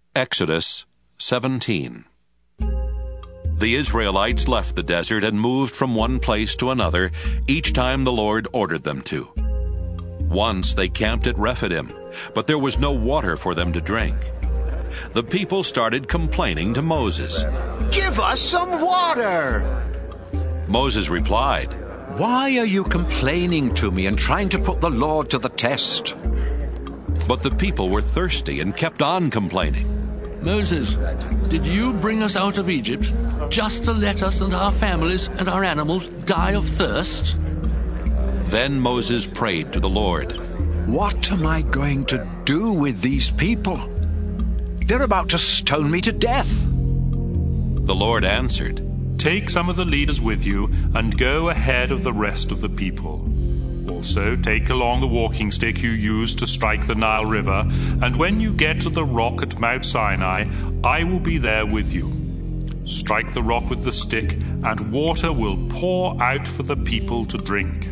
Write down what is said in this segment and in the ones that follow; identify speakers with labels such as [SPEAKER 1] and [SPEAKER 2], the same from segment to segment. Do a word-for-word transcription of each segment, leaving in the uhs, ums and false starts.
[SPEAKER 1] Exodus seventeen. The Israelites left the desert and moved from one place to another each time the Lord ordered them to. Once they camped at Rephidim, but there was no water for them to drink. The people started complaining to Moses.
[SPEAKER 2] "Give us some water!"
[SPEAKER 1] Moses replied,
[SPEAKER 3] "Why are you complaining to me and trying to put the Lord to the test?"
[SPEAKER 1] But the people were thirsty and kept on complaining.
[SPEAKER 4] "Moses, did you bring us out of Egypt just to let us and our families and our animals die of thirst?"
[SPEAKER 1] Then Moses prayed to the Lord.
[SPEAKER 3] "What am I going to do with these people? They're about to stone me to death."
[SPEAKER 1] The Lord answered,
[SPEAKER 5] "Take some of the leaders with you and go ahead of the rest of the people. Also, take along the walking stick you used to strike the Nile River, and when you get to the rock at Mount Sinai, I will be there with you. Strike the rock with the stick, and water will pour out for the people to drink."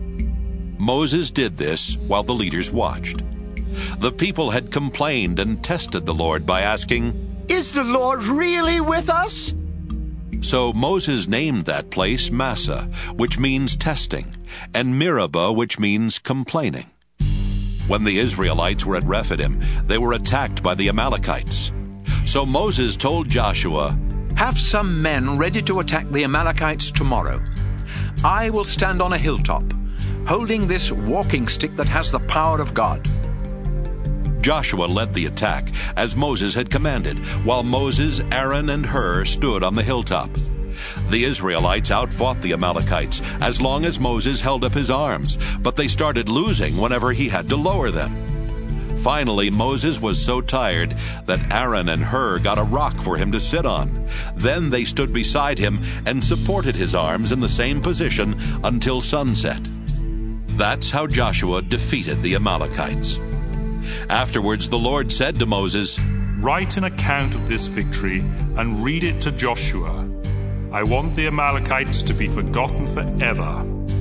[SPEAKER 1] Moses did this while the leaders watched. The people had complained and tested the Lord by asking,
[SPEAKER 2] "Is the Lord really with us?"
[SPEAKER 1] So Moses named that place Massah, which means testing, and Meribah, which means complaining. When the Israelites were at Rephidim, they were attacked by the Amalekites. So Moses told Joshua,
[SPEAKER 3] "Have some men ready to attack the Amalekites tomorrow. I will stand on a hilltop, holding this walking stick that has the power of God."
[SPEAKER 1] Joshua led the attack, as Moses had commanded, while Moses, Aaron, and Hur stood on the hilltop. The Israelites outfought the Amalekites as long as Moses held up his arms, but they started losing whenever he had to lower them. Finally, Moses was so tired that Aaron and Hur got a rock for him to sit on. Then they stood beside him and supported his arms in the same position until sunset. That's how Joshua defeated the Amalekites. Afterwards, the Lord said to Moses,
[SPEAKER 5] "Write an account of this victory and read it to Joshua. I want the Amalekites to be forgotten forever."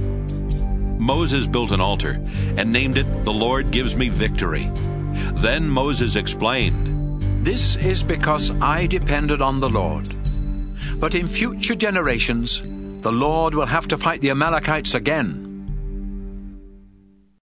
[SPEAKER 1] Moses built an altar and named it, "The Lord Gives Me Victory." Then Moses explained,
[SPEAKER 3] "This is because I depended on the Lord. But in future generations, the Lord will have to fight the Amalekites again.